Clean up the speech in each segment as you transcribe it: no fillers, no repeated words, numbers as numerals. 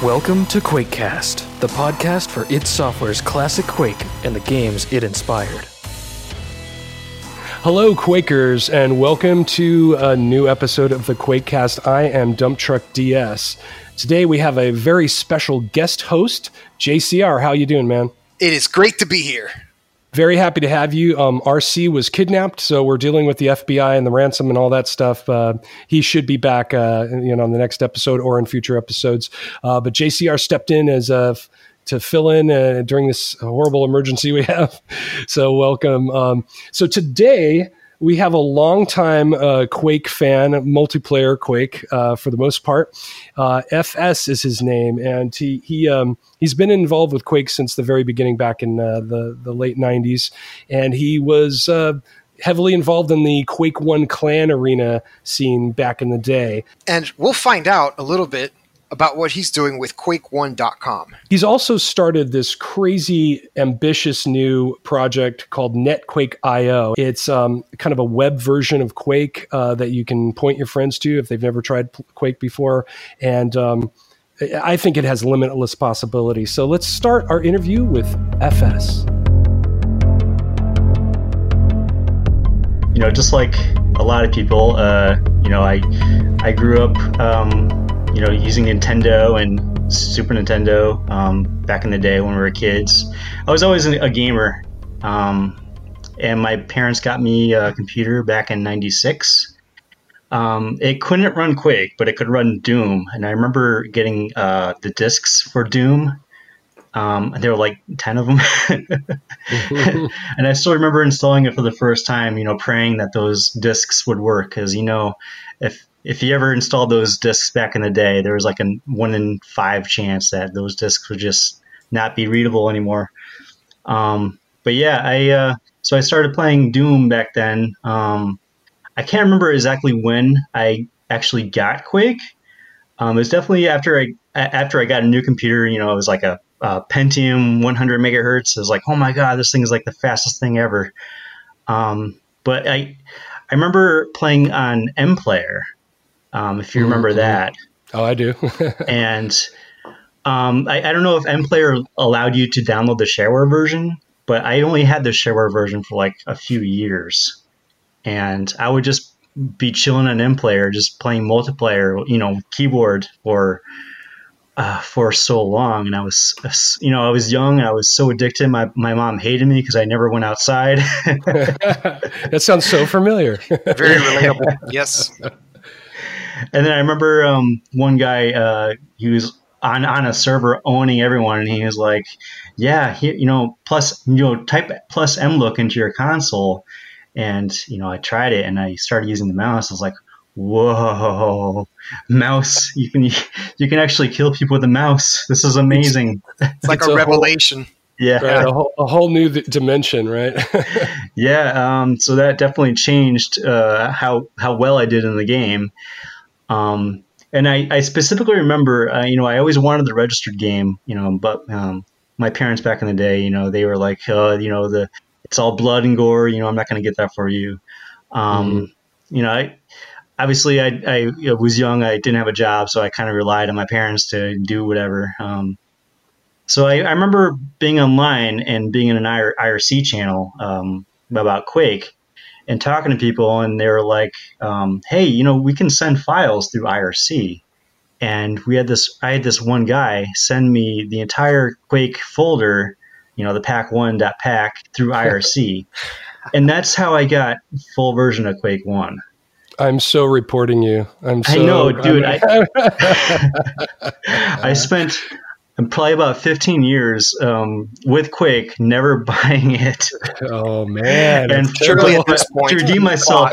Welcome to QuakeCast, the podcast for id Software's classic Quake and the games it inspired. Hello, Quakers, and welcome to a new episode of the QuakeCast. I am Dump Truck DS. Today we have a very special guest host, JCR. How you doing, man? It is great to be here. Very happy to have you. RC was kidnapped, so we're dealing with the FBI and the ransom and all that stuff. He should be back, on the next episode or in future episodes. But JCR stepped in as to fill in during this horrible emergency we have. So welcome. So today we have a longtime Quake fan, multiplayer Quake for the most part. FS is his name, and he's been involved with Quake since the very beginning, back in the late 90s, and he was heavily involved in the Quake 1 clan arena scene back in the day. And we'll find out a little bit about what he's doing with Quake1.com. He's also started this crazy, ambitious new project called NetQuake.io. It's kind of a web version of Quake that you can point your friends to if they've never tried Quake before. And I think it has limitless possibilities. So let's start our interview with FS. Just like a lot of people, I grew up using Nintendo and Super Nintendo back in the day when we were kids. I was always a gamer, and my parents got me a computer back in '96. It couldn't run Quake, but it could run Doom, and I remember getting the discs for Doom. There were like 10 of them, and I still remember installing it for the first time, praying that those discs would work, because if you ever installed those discs back in the day, there was like a 1 in 5 chance that those discs would just not be readable anymore. But yeah, so I started playing Doom back then. I can't remember exactly when I actually got Quake. It was definitely after I got a new computer. It was like a Pentium 100 megahertz. It was like, oh my god, this thing is like the fastest thing ever. But I remember playing on MPlayer. If you remember that. Oh, I do. And I don't know if MPlayer allowed you to download the shareware version, but I only had the shareware version for like a few years. And I would just be chilling on MPlayer, just playing multiplayer, keyboard for so long. And I was young, and I was so addicted. My mom hated me because I never went outside. That sounds so familiar. Very relatable. Yes. And then I remember one guy, he was on a server owning everyone, and he was like, yeah, type plus mlook into your console. And, I tried it, and I started using the mouse. I was like, whoa, mouse, you can actually kill people with a mouse. This is amazing. It's like a revelation. Yeah. Right, a whole new dimension, right? Yeah. So that definitely changed how well I did in the game. And I specifically remember, I always wanted the registered game, but my parents back in the day, they were like, it's all blood and gore, I'm not going to get that for you. I obviously I was young, I didn't have a job, so I kind of relied on my parents to do whatever. So I remember being online and being in an IRC channel about Quake, and talking to people, and they were like, hey, we can send files through IRC. And I had this one guy send me the entire Quake folder, the pack1.pack through IRC. And that's how I got full version of Quake 1. I'm so reporting you. I know, dude. I spent probably about 15 years with Quake, never buying it. Oh man! And surely at this point, to redeem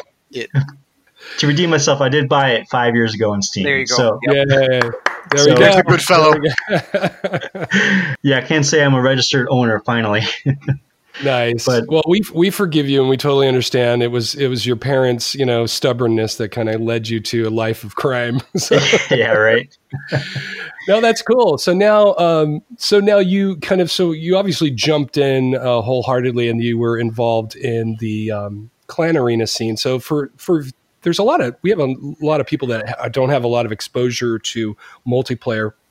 myself, I did buy it 5 years ago on Steam. There you go. So, yeah, there we go. There's a good fellow. Yeah, I can't say I'm a registered owner. Finally. Nice. But, well, we forgive you, and we totally understand. It was your parents, stubbornness that kind of led you to a life of crime. So. Yeah, right. No, that's cool. So now you you obviously jumped in wholeheartedly, and you were involved in the clan arena scene. So we have a lot of people that don't have a lot of exposure to multiplayer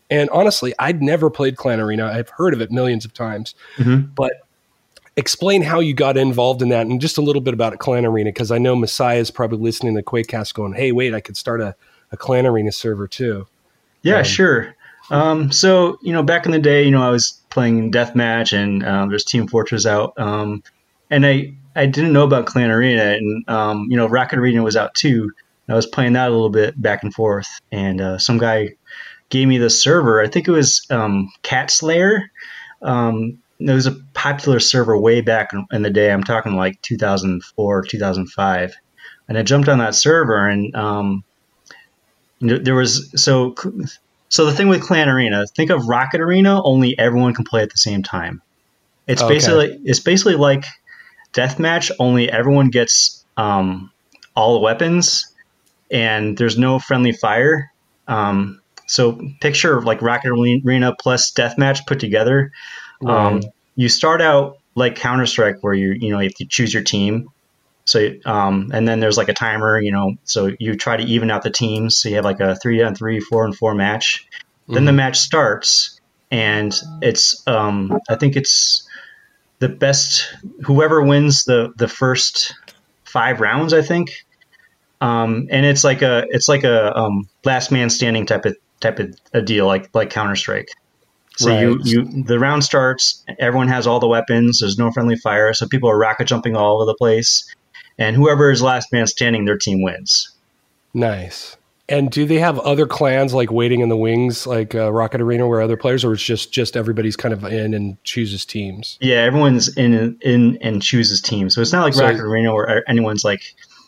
And honestly, I'd never played Clan Arena. I've heard of it millions of times, but explain how you got involved in that and just a little bit about Clan Arena, because I know Messiah is probably listening to QuakeCast going, hey, wait, I could start a Clan Arena server too. Yeah, sure. So, back in the day, I was playing Deathmatch and there's Team Fortress out. And I didn't know about Clan Arena, and, Rocket Arena was out too. I was playing that a little bit back and forth, and some guy gave me the server. I think it was Cat Slayer. It was a popular server way back in the day. I'm talking like 2004, 2005. And I jumped on that server, and there was so the thing with Clan Arena. Think of Rocket Arena, only everyone can play at the same time. It's basically like Deathmatch, only everyone gets all the weapons, and there's no friendly fire. So picture like Rocket Arena plus Deathmatch put together. You start out like Counter-Strike, where you have to choose your team. So and then there's like a timer, so you try to even out the teams. So you have like a 3-on-3, 4-on-4 match. Then the match starts, and it's I think it's the best, whoever wins the first 5 rounds, I think. And it's like a last man standing type of a deal, like Counter-Strike. So the round starts, everyone has all the weapons, there's no friendly fire, so people are rocket jumping all over the place, and whoever is last man standing, their team wins. Nice. And do they have other clans like waiting in the wings, like Rocket Arena, where other players, or it's just everybody's kind of in and chooses teams? Yeah, everyone's in and chooses teams. So it's not like Rocket Arena where anyone's like,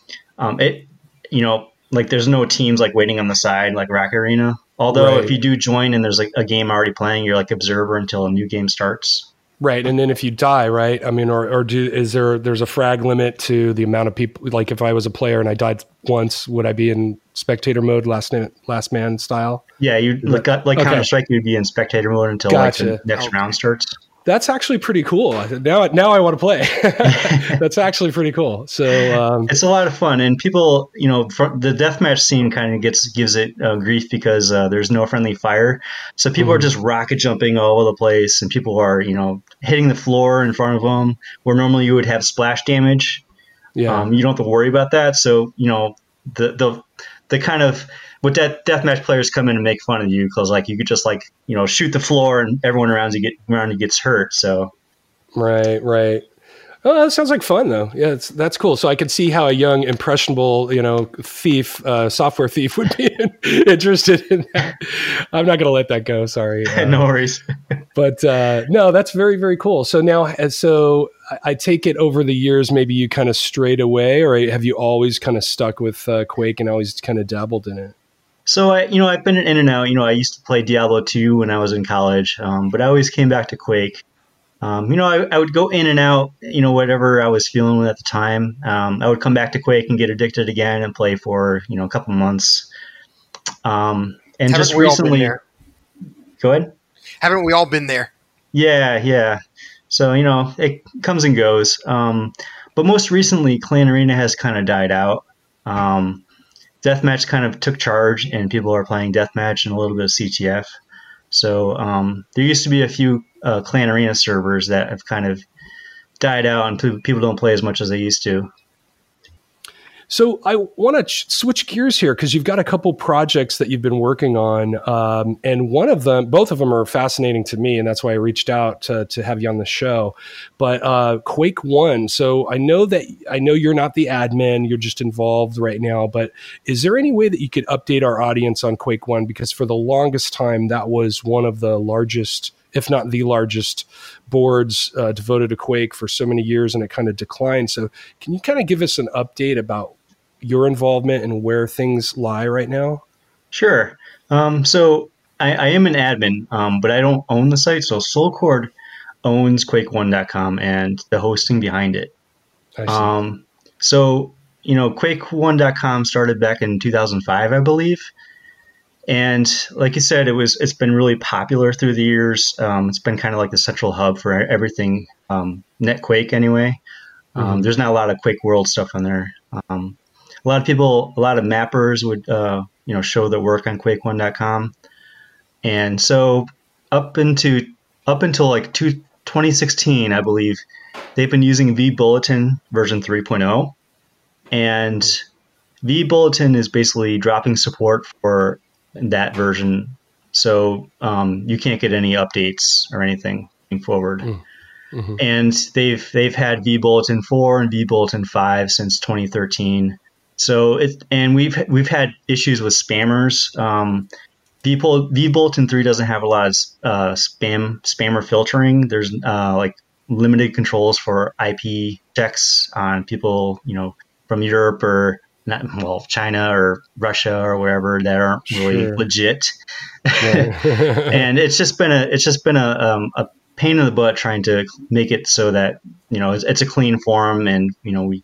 like there's no teams like waiting on the side like Rocket Arena. Although if you do join and there's like a game already playing, you're like observer until a new game starts. Right. And then if you die, right? I mean, there's a frag limit to the amount of people? Like if I was a player and I died once, would I be in spectator mode, last man style? Yeah, Counter-Strike, you'd be in spectator mode until like the next round starts. That's actually pretty cool. Now I want to play. That's actually pretty cool. So it's a lot of fun, and people, the deathmatch scene kind of gives it grief because there's no friendly fire. So people are just rocket jumping all over the place, and people are hitting the floor in front of them where normally you would have splash damage. Yeah, you don't have to worry about that. So the kind of what deathmatch players come in and make fun of you because like you could just shoot the floor and everyone around you gets hurt. So right. Oh, that sounds like fun though. Yeah, that's cool. So I could see how a young impressionable thief, software thief would be interested in that. I'm not going to let that go. Sorry. No worries. But no, that's very, very cool. So now, I take it over the years, maybe you kind of strayed away, or have you always kind of stuck with Quake and always kind of dabbled in it? So I've been in and out. I used to play Diablo 2 when I was in college, but I always came back to Quake. I would go in and out, whatever I was feeling at the time. I would come back to Quake and get addicted again and play for a couple months. And haven't just we recently, all been there? Go ahead. Haven't we all been there? Yeah. So it comes and goes. But most recently, Clan Arena has kind of died out. Deathmatch kind of took charge, and people are playing Deathmatch and a little bit of CTF. So there used to be a few Clan Arena servers that have kind of died out, and people don't play as much as they used to. So I want to switch gears here because you've got a couple projects that you've been working on, and both of them are fascinating to me, and that's why I reached out to have you on the show. But Quake 1, so I know you're not the admin, you're just involved right now, but is there any way that you could update our audience on Quake 1? Because for the longest time, that was one of the largest, if not the largest, boards devoted to Quake for so many years, and it kind of declined. So can you kind of give us an update about your involvement and where things lie right now? Sure. So I am an admin, but I don't own the site. So Soulcord owns Quake1.com and the hosting behind it. I see. So Quake1.com started back in 2005, I believe. And like you said, it's been really popular through the years. It's been kind of like the central hub for everything NetQuake anyway. There's not a lot of Quake World stuff on there. A lot of mappers would show their work on Quake1.com. And so up until like 2016, I believe, they've been using vBulletin version 3.0. And vBulletin is basically dropping support for that version. So you can't get any updates or anything moving forward. Mm-hmm. And they've had vBulletin 4 and vBulletin 5 since 2013. So we've had issues with spammers. vBulletin 3 doesn't have a lot of spammer filtering. There's like limited controls for IP checks on people, from Europe or China or Russia or wherever that aren't really legit. And it's just been a pain in the butt trying to make it so that it's a clean forum, and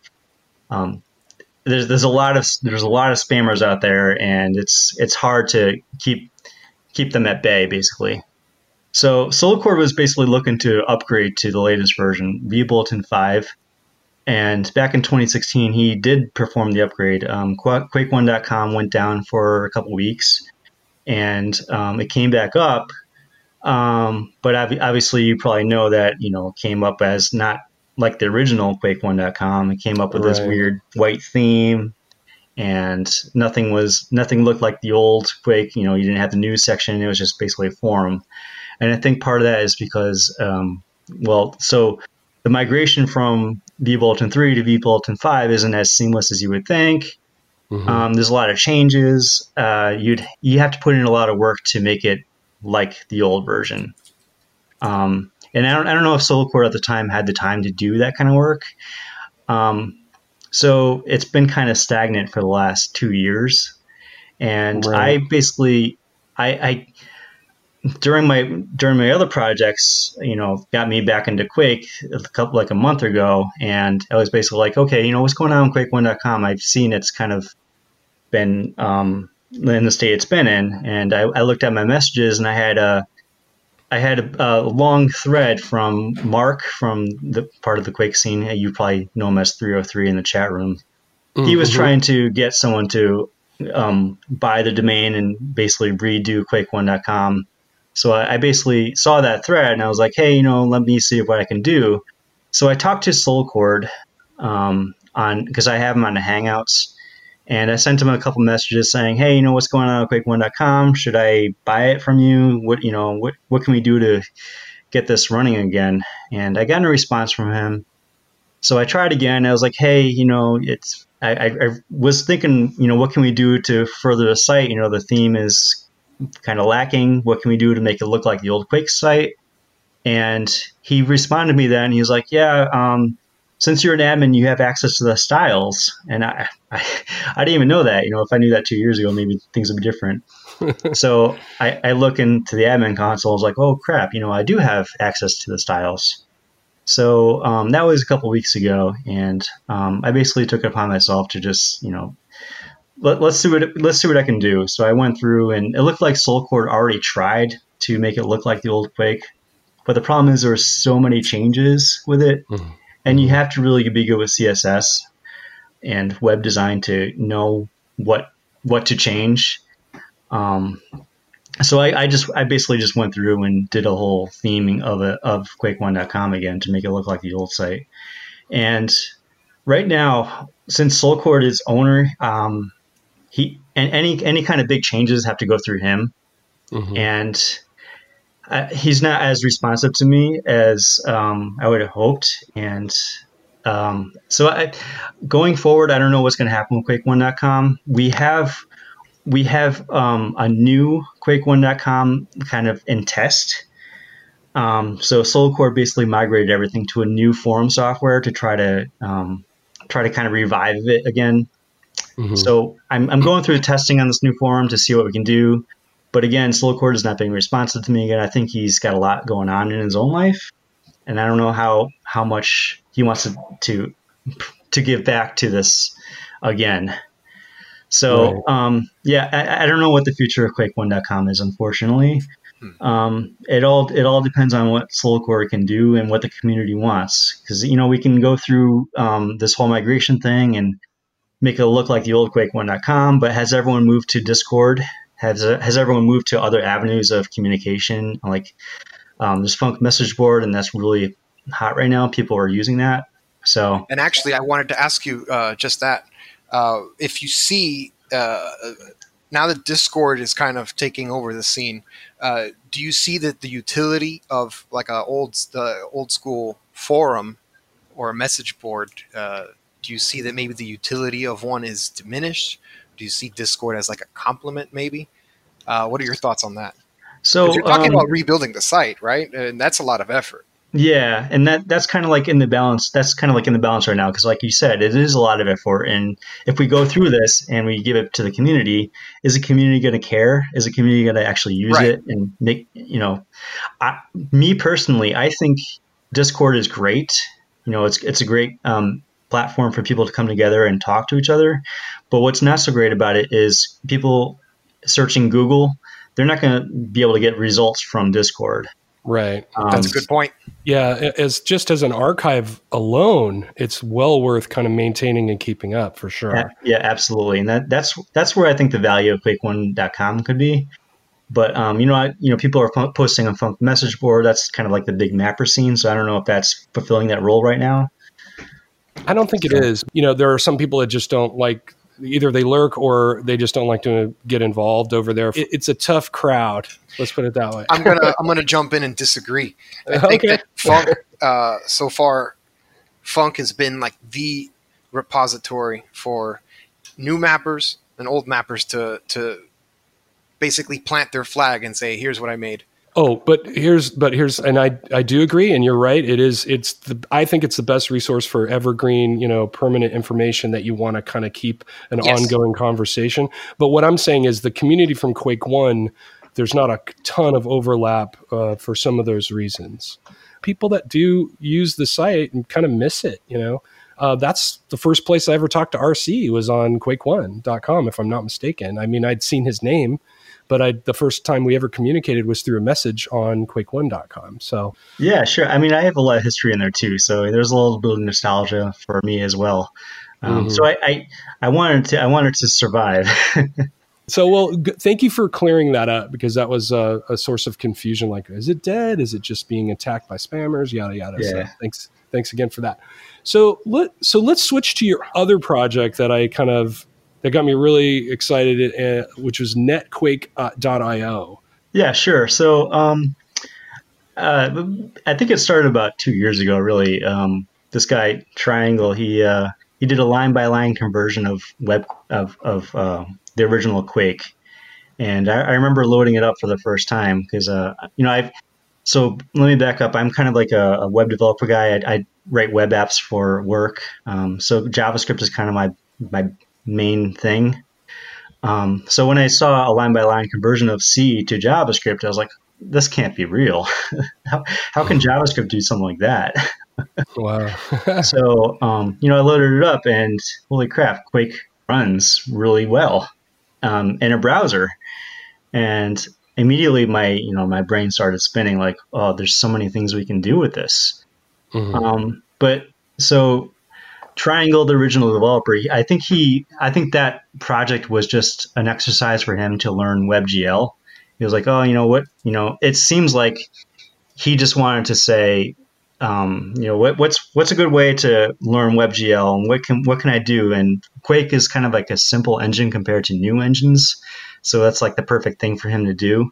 there's a lot of spammers out there, and it's hard to keep them at bay, basically. So Solarcord was basically looking to upgrade to the latest version, vBulletin 5. And back in 2016, he did perform the upgrade. Quake1.com went down for a couple weeks, and it came back up. But obviously, you probably know that it came up as not like the original Quake1.com. It came up with this weird white theme, and nothing looked like the old Quake. You didn't have the news section. It was just basically a forum. And I think part of that is because, so the migration from vBulletin 3 to vBulletin 5 isn't as seamless as you would think. Mm-hmm. There's a lot of changes. You have to put in a lot of work to make it like the old version. And I don't know if Solarcord at the time had the time to do that kind of work. So it's been kind of stagnant for the last 2 years. And I basically, during my other projects, got me back into Quake a month ago, and I was basically like, okay, what's going on with Quake1.com? I've seen it's kind of been in the state it's been in, and I looked at my messages, and I had a long thread from Mark from the part of the Quake scene. You probably know him as 303 in the chat room. Mm-hmm. He was trying to get someone to buy the domain and basically redo Quake1.com. So I basically saw that thread, and I was like, hey, let me see what I can do. So I talked to Solarcord because I have him on the Hangouts, and I sent him a couple messages saying, hey, what's going on with Quake1.com? Should I buy it from you? What can we do to get this running again? And I got a response from him. So I tried again. I was like, hey, I was thinking, what can we do to further the site? The theme is kind of lacking. What can we do to make it look like the old Quake site? And he responded to me then. He was like, yeah, since you're an admin, you have access to the styles. And I didn't even know that. If I knew that 2 years ago, maybe things would be different. So I look into the admin console. I was like, oh, crap, I do have access to the styles. So that was a couple weeks ago. And I basically took it upon myself to just, let's see what I can do. So I went through, and it looked like Solarcord already tried to make it look like the old Quake, but the problem is there were so many changes with it, and you have to really be good with CSS and web design to know what to change. So I basically just went through and did a whole theming of Quake1.com again to make it look like the old site. And right now, since Solarcord is owner, any kind of big changes have to go through him, and he's not as responsive to me as I would have hoped. And so going forward, I don't know what's going to happen with Quake1.com. We have a new Quake1.com kind of in test. So Solarcord basically migrated everything to a new forum software to try to kind of revive it again. Mm-hmm. So I'm going through the testing on this new forum to see what we can do. But again, Solarcord is not being responsive to me again. I think he's got a lot going on in his own life, and I don't know how much he wants to give back to this again. So I don't know what the future of Quake1.com is, unfortunately. It all depends on what Solarcord can do and what the community wants, because we can go through this whole migration thing and make it look like the old Quake1.com, but has everyone moved to Discord? has everyone moved to other avenues of communication? Like there's Funk message board, and that's really hot right now. People are using that. So, and actually, I wanted to ask you just that. If you see now that Discord is kind of taking over the scene, do you see that the utility of like the old school forum or a message board? Do you see that maybe the utility of one is diminished? Do you see Discord as like a complement, maybe? What are your thoughts on that? So you're talking about rebuilding the site, right? And that's a lot of effort. Yeah, and that's kind of like in the balance. That's kind of like in the balance right now, because like you said, it is a lot of effort. And if we go through this and we give it to the community, is the community going to care? Is the community going to actually use it and make, me personally, I think Discord is great. It's a great platform for people to come together and talk to each other. But what's not so great about it is people searching Google, they're not going to be able to get results from Discord. Right. That's a good point. Yeah. As an archive alone, it's well worth kind of maintaining and keeping up for sure. Yeah, absolutely. And that's where I think the value of Quake1.com could be. But, people are posting on Funk message board. That's kind of like the big mapper scene. So I don't know if that's fulfilling that role right now. I don't think it is. There are some people that just don't like, either they lurk or they just don't like to get involved over there. It's a tough crowd. Let's put it that way. I'm gonna jump in and disagree. I think that Funk so far, Funk has been like the repository for new mappers and old mappers to basically plant their flag and say, "Here's what I made." Oh, but here's, and I do agree, and you're right. I think it's the best resource for evergreen, permanent information that you want to kind of keep an ongoing conversation. But what I'm saying is the community from Quake 1, there's not a ton of overlap for some of those reasons. People that do use the site and kind of miss it, that's the first place I ever talked to RC was on Quake1.com, if I'm not mistaken. I mean, I'd seen his name, but the first time we ever communicated was through a message on Quake1.com. So yeah, sure. I mean, I have a lot of history in there too, so there's a little bit of nostalgia for me as well. So I wanted to survive. So, well, thank you for clearing that up, because that was a source of confusion. Like, is it dead? Is it just being attacked by spammers? Yada yada. Yeah. So thanks again for that. So let's switch to your other project that that got me really excited, which was netquake.io. Yeah, sure. So I think it started about 2 years ago, really. This guy, Triangle, he did a line-by-line conversion of the original Quake. And I remember loading it up for the first time because, so let me back up. I'm kind of like a web developer guy. I write web apps for work. So JavaScript is kind of my main thing. So when I saw a line-by-line conversion of C to JavaScript, I was like, this can't be real. How can JavaScript do something like that? Wow. So, I loaded it up and holy crap, Quake runs really well in a browser. And immediately my brain started spinning like, oh, there's so many things we can do with this. Mm-hmm. But so Triangle, the original developer, I think that project was just an exercise for him to learn WebGL. He was like, oh, it seems like he just wanted to say, what's a good way to learn WebGL and what can I do? And Quake is kind of like a simple engine compared to new engines. So that's like the perfect thing for him to do.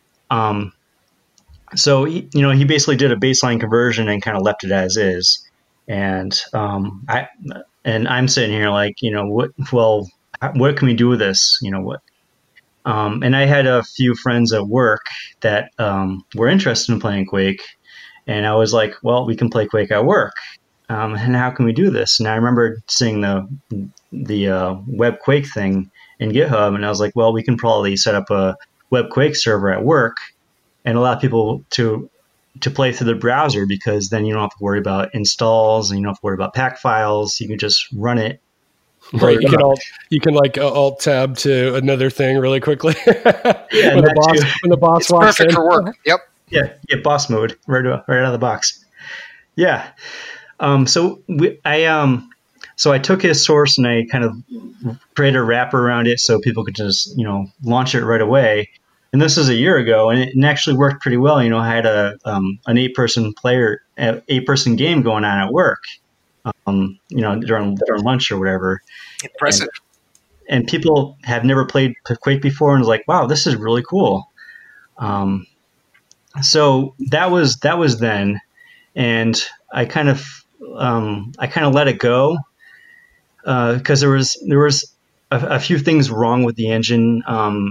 So he basically did a baseline conversion and kind of left it as is. And I'm sitting here like, what can we do with this? And I had a few friends at work that were interested in playing Quake. And I was like, well, we can play Quake at work. And how can we do this? And I remember seeing the Web Quake thing in GitHub. And I was like, well, we can probably set up a Web Quake server at work and allow people to play through the browser, because then you don't have to worry about installs and you don't have to worry about pack files. You can just run it. Right. You can alt tab to another thing really quickly. Yeah, when the boss it's walks perfect in. for work. Yep. Yeah, boss mode right out of the box. Yeah. So So I took his source and I kind of created a wrapper around it so people could just, launch it right away. And this was a year ago, and it actually worked pretty well. I had an 8-person game going on at work, during lunch or whatever. Impressive. And people have never played Quake before, and was like, "Wow, this is really cool." So that was then, and I kind of let it go because there was a few things wrong with the engine.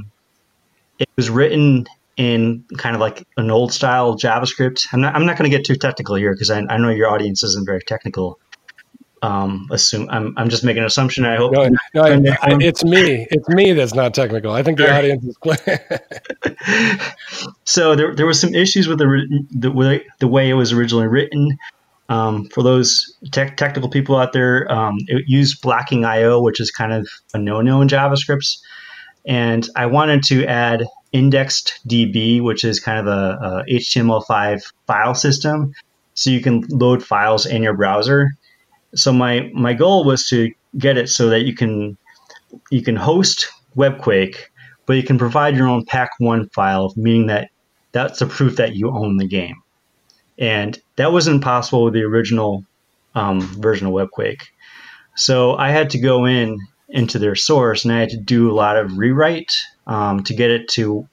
It was written in kind of like an old style JavaScript. I'm not going to get too technical here because I know your audience isn't very technical. I'm just making an assumption. I hope. No, it's me. It's me that's not technical. I think the audience is clear. So there was some issues with the way it was originally written. For those technical people out there, it used blocking IO, which is kind of a no-no in JavaScript. And I wanted to add indexed DB, which is kind of a HTML5 file system, so you can load files in your browser. So my goal was to get it so that you can host WebQuake, but you can provide your own pack1 file, meaning that that's a proof that you own the game. And that wasn't possible with the original version of WebQuake. So I had to go into their source, and I had to do a lot of rewrite to get it to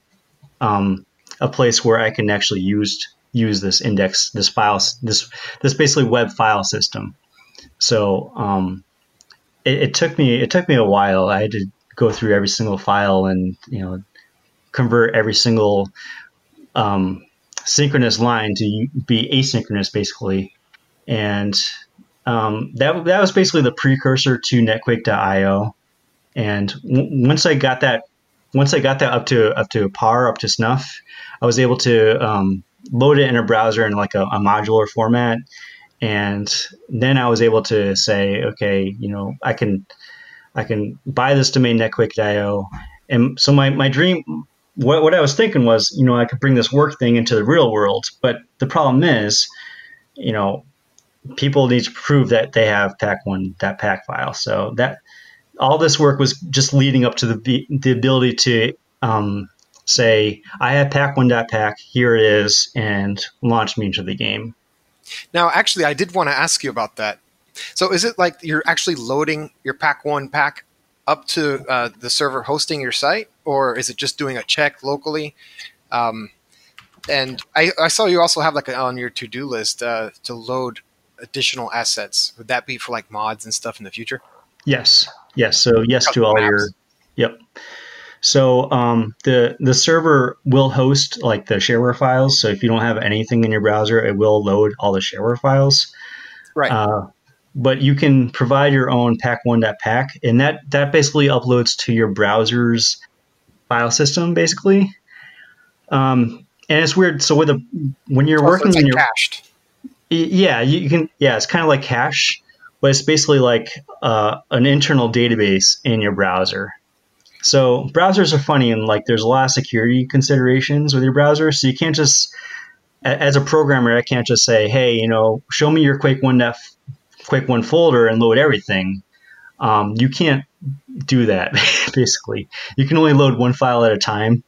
a place where I can actually use this index, this file, this basically web file system. So it took me a while. I had to go through every single file and convert every single synchronous line to be asynchronous, basically. And that was basically the precursor to netquake.io. And once I got that up to par, up to snuff, I was able to load it in a browser in like a modular format. And then I was able to say, okay, I can buy this domain netquake.io. And so my dream, what I was thinking was, I could bring this work thing into the real world. But the problem is, people need to prove that they have pack1.pack file. So that all this work was just leading up to the ability to say, I have pack1.pack, here it is, and launch me into the game. Now, actually, I did want to ask you about that. So is it like you're actually loading your pack1.pack up to the server hosting your site, or is it just doing a check locally? And I saw you also have like on your to-do list to load additional assets. Would that be for like mods and stuff in the future? Yes. So yes to all your. Yep. So the server will host like the shareware files. So if you don't have anything in your browser, it will load all the shareware files. Right. But you can provide your own pack1.pack, and that basically uploads to your browser's file system, basically. And it's weird. So when you're working in your cached. Yeah, you can. Yeah, it's kind of like cache, but it's basically like an internal database in your browser. So browsers are funny, and like there's a lot of security considerations with your browser. So you can't just, as a programmer, I can't just say, hey, show me your Quake1 folder and load everything. You can't do that. Basically, you can only load one file at a time.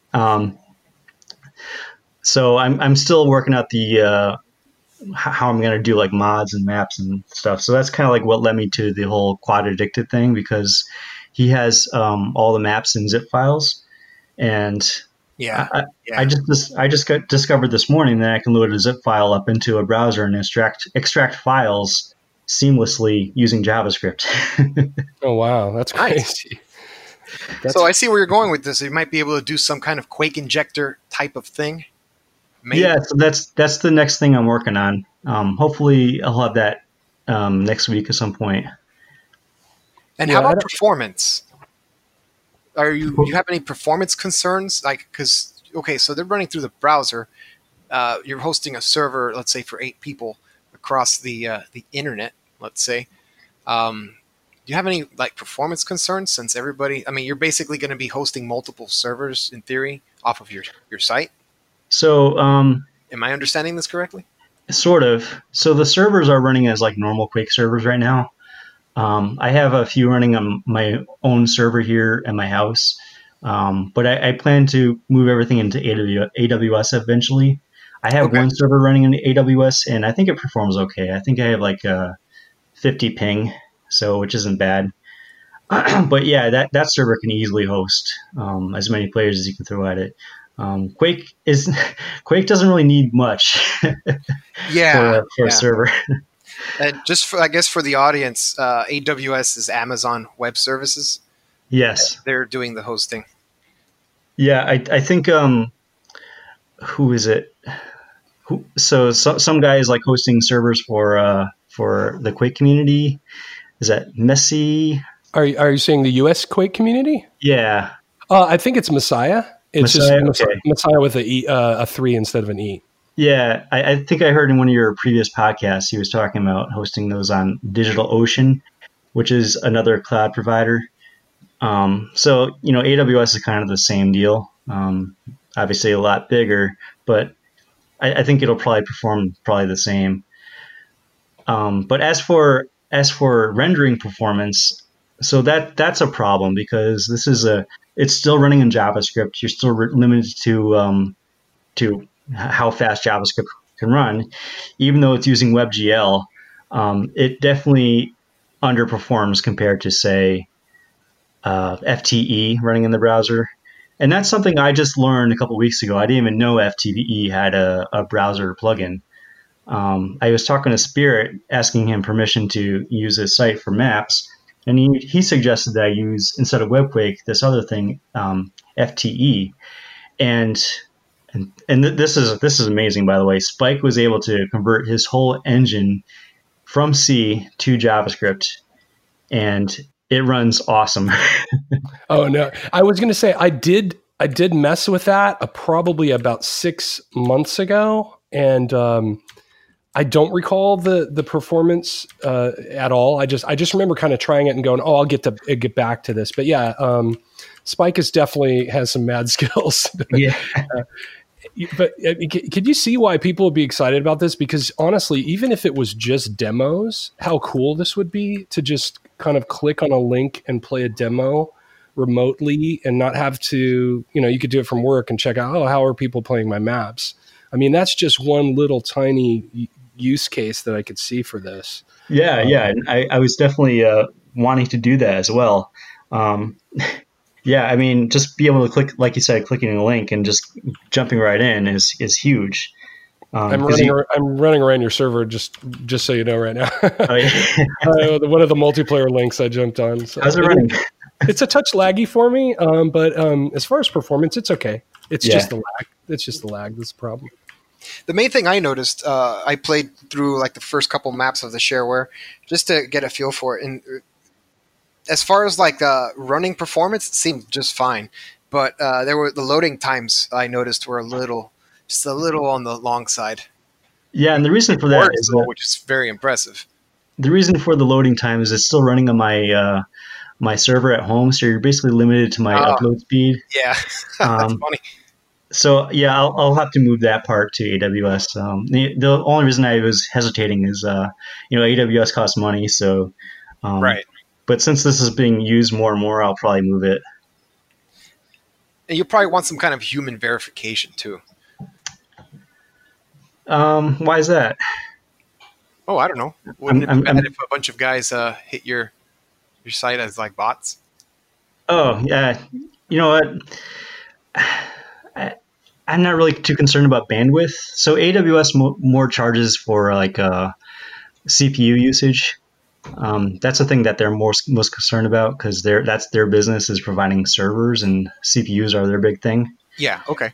So I'm still working out the how I'm going to do like mods and maps and stuff. So that's kind of like what led me to the whole Quad Addicted thing, because he has all the maps in zip files, and I just got discovered this morning that I can load a zip file up into a browser and extract files seamlessly using JavaScript. Oh wow, that's crazy. So I see where you're going with this. You might be able to do some kind of Quake injector type of thing. Maybe. Yeah, so that's the next thing I'm working on. Hopefully, I'll have that next week at some point. And how about performance? Do you have any performance concerns? Like, so they're running through the browser. You're hosting a server, let's say, for 8 people across the internet. Let's say. Do you have any like performance concerns? Since everybody, you're basically going to be hosting multiple servers in theory off of your site. So, am I understanding this correctly? Sort of. So the servers are running as like normal Quake servers right now. I have a few running on my own server here at my house, but I plan to move everything into AWS eventually. I have Okay. one server running in AWS, and I think it performs okay. I think I have like a 50 ping, so which isn't bad. But yeah, that server can easily host as many players as you can throw at it. Quake is Quake doesn't really need much Yeah, for a yeah. server. And just for, I guess for the audience, AWS is Amazon Web Services. Yes, They're doing the hosting. yeah. I think who is it? Some guy is like hosting servers for the Quake community. Is that Messi? Are you saying the U.S. Quake community? Yeah, I think it's Messiah. It's Messiah? just Okay. Messiah with a 3 instead of an E. yeah. I think I heard in one of your previous podcasts he was talking about hosting those on DigitalOcean, which is another cloud provider. So AWS is kind of the same deal. Obviously a lot bigger, but I think it'll probably perform probably the same. But as for rendering performance, so that's a problem because it's still running in JavaScript. You're still limited to how fast JavaScript can run, even though it's using WebGL. It definitely underperforms compared to say FTE running in the browser. And that's something I just learned a couple of weeks ago. I didn't even know FTE had a browser plugin. I was talking to Spirit, asking him permission to use his site for maps, and he suggested that I use, instead of WebQuake, this other thing, FTE. And this is amazing, by the way. Spike was able to convert his whole engine from C to JavaScript, and it runs awesome. Oh no, I was going to say I did mess with that probably about 6 months ago, and I don't recall the performance at all. I just remember kind of trying it and going, oh, I'll get back to this. But yeah, Spike definitely has some mad skills. Yeah. But could you see why people would be excited about this? Because honestly, even if it was just demos, how cool this would be to just kind of click on a link and play a demo remotely and not have to, you could do it from work and check out, oh, how are people playing my maps? I mean, that's just one little tiny use case that I could see for this. Yeah. I was definitely wanting to do that as well. Yeah, I mean, just be able to click, like you said, clicking a link and just jumping right in is huge. I'm running around your server just so you know right now. Oh, yeah. One of the multiplayer links I jumped on. So how's it running? It's a touch laggy for me, but as far as performance, it's okay. It's just the lag. It's just the lag that's the problem. The main thing I noticed, I played through like the first couple maps of the shareware just to get a feel for it. And as far as like running performance, it seemed just fine. But there were the loading times I noticed were just a little on the long side. Yeah, and the reason for that is which is very impressive. The reason for the loading time is it's still running on my my server at home, so you're basically limited to my upload speed. Yeah, that's funny. So yeah, I'll have to move that part to AWS. The only reason I was hesitating is AWS costs money, so right. But since this is being used more and more, I'll probably move it. And you probably want some kind of human verification too. Why is that? Oh, I don't know. Wouldn't it be bad if a bunch of guys hit your site as like bots? Oh yeah, you know what? I'm not really too concerned about bandwidth. So AWS more charges for like CPU usage. That's the thing that they're most concerned about because that's their business is providing servers and CPUs are their big thing. Yeah. Okay.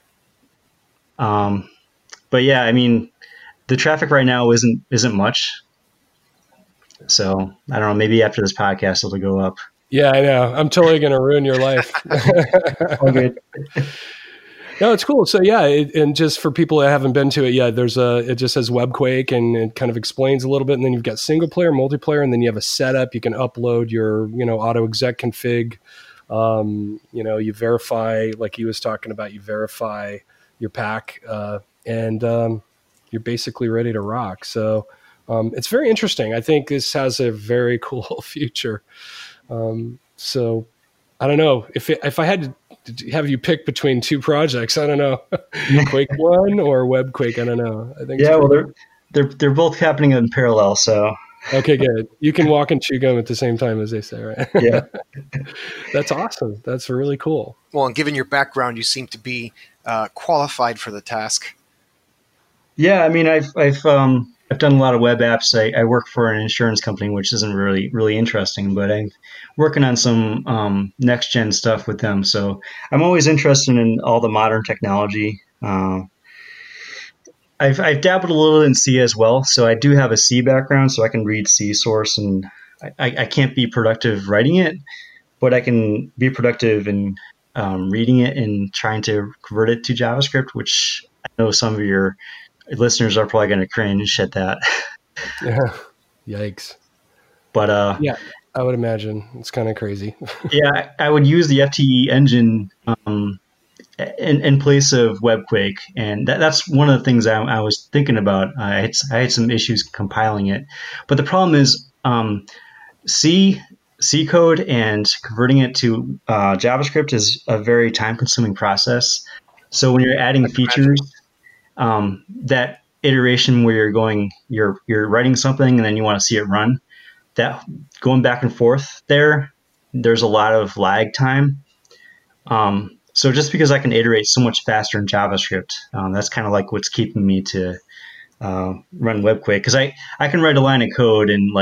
But yeah, I mean, the traffic right now isn't much. So I don't know. Maybe after this podcast, it'll go up. Yeah, I know. I'm totally going to ruin your life. All good. No, it's cool. So yeah, and just for people that haven't been to it yet, it just says WebQuake and it kind of explains a little bit. And then you've got single player, multiplayer, and then you have a setup. You can upload your, auto exec config. You verify, like he was talking about, you verify your pack, and you're basically ready to rock. So It's very interesting. I think this has a very cool future. So I don't know if I had to have you pick between two projects, I don't know, Quake 1 or Web Quake. I don't know. I think they're both happening in parallel. So okay, good. You can walk and chew gum at the same time, as they say, right? Yeah. That's awesome. That's really cool. Well, and given your background, you seem to be qualified for the task. Yeah, I mean, I've done a lot of web apps. I work for an insurance company, which isn't really interesting, but I'm working on some next gen stuff with them. So I'm always interested in all the modern technology. I've dabbled a little in C as well, so I do have a C background, so I can read C source, and I can't be productive writing it, but I can be productive in reading it and trying to convert it to JavaScript, which I know some of your listeners are probably going to cringe at that. Yeah. Yikes. But yeah, I would imagine it's kind of crazy. Yeah, I would use the FTE engine in place of WebQuake, and that's one of the things I was thinking about. I had some issues compiling it, but the problem is C code and converting it to JavaScript is a very time-consuming process. So when you're adding features, that iteration where you're writing something and then you want to see it run, that going back and forth there's a lot of lag time. So just because I can iterate so much faster in JavaScript, that's kind of like what's keeping me to run WebQuake, because I can write a line of code and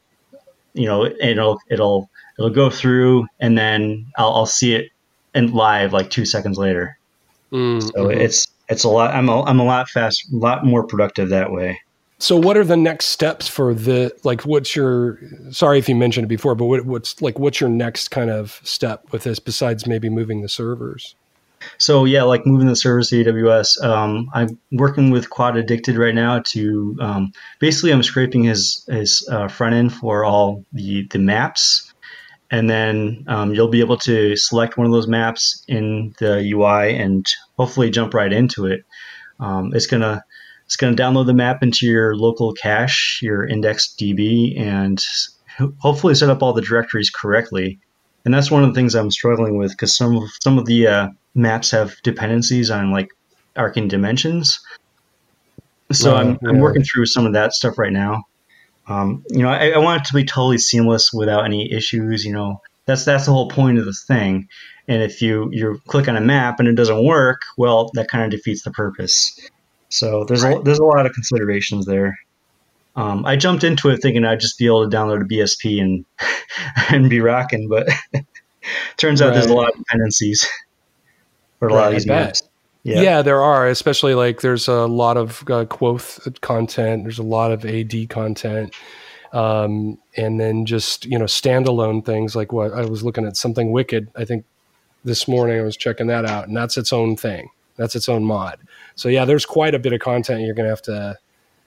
it'll go through and then I'll see it in live like 2 seconds later. So it's a lot. I'm a lot lot more productive that way. So what are the next steps for sorry if you mentioned it before, but what's your next kind of step with this besides maybe moving the servers? So yeah, like moving the servers to AWS. I'm working with Quad Addicted right now to basically I'm scraping his front end for all the maps, and then you'll be able to select one of those maps in the UI and hopefully jump right into it. It's gonna download the map into your local cache, your IndexedDB, and hopefully set up all the directories correctly. And that's one of the things I'm struggling with, because some of the maps have dependencies on like arcing dimensions. So I'm working through some of that stuff right now. I want it to be totally seamless without any issues. That's the whole point of this thing. And if you click on a map and it doesn't work, well, that kind of defeats the purpose. So there's a lot of considerations there. I jumped into it thinking I'd just be able to download a BSP and be rocking, but turns out there's a lot of dependencies for a lot of these maps. Yeah, there are, especially like there's a lot of Quoth content. There's a lot of AD content. And then just, standalone things like what I was looking at, Something Wicked. I think this morning I was checking that out, and that's its own thing. That's its own mod. So yeah, there's quite a bit of content you're going to have to,